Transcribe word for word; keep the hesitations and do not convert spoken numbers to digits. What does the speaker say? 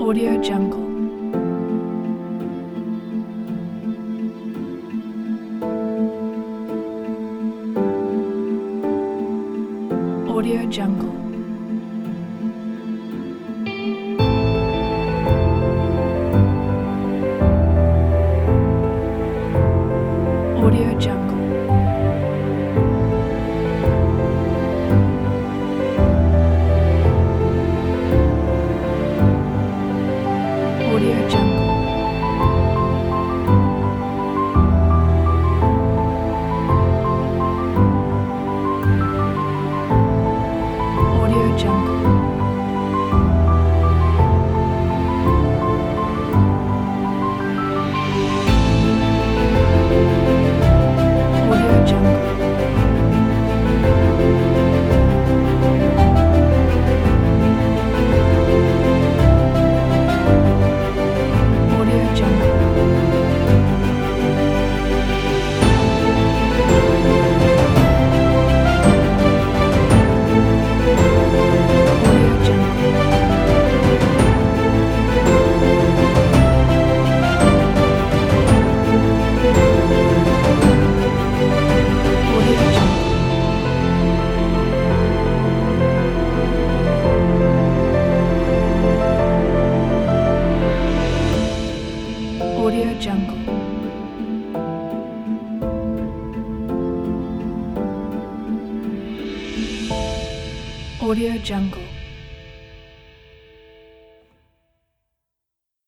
Audio Jungle. Audio Jungle. Audio Jungle. Audio Jungle. Audio Jungle. Audio Jungle. Audio Jungle. Audio Jungle. Audio Jungle. Audio Jungle. Audio Jungle.